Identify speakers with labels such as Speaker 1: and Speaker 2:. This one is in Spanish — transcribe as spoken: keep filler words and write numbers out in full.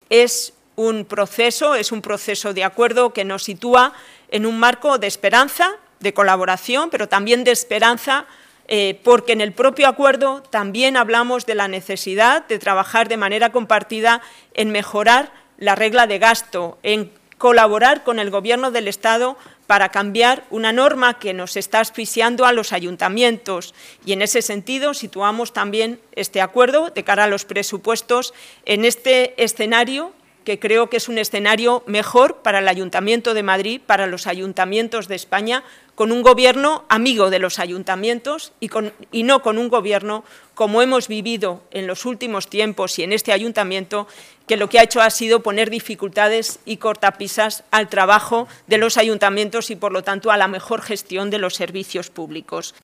Speaker 1: es un proceso, es un proceso de acuerdo que nos sitúa en un marco de esperanza, de colaboración, pero también de esperanza, eh, porque en el propio acuerdo también hablamos de la necesidad de trabajar de manera compartida en mejorar la regla de gasto, en colaborar con el Gobierno del Estado para cambiar una norma que nos está asfixiando a los ayuntamientos. Y en ese sentido situamos también este acuerdo de cara a los presupuestos en este escenario, que creo que es un escenario mejor para el Ayuntamiento de Madrid, para los ayuntamientos de España, con un gobierno amigo de los ayuntamientos y, con, y no con un gobierno como hemos vivido en los últimos tiempos y en este ayuntamiento, que lo que ha hecho ha sido poner dificultades y cortapisas al trabajo de los ayuntamientos y, por lo tanto, a la mejor gestión de los servicios públicos.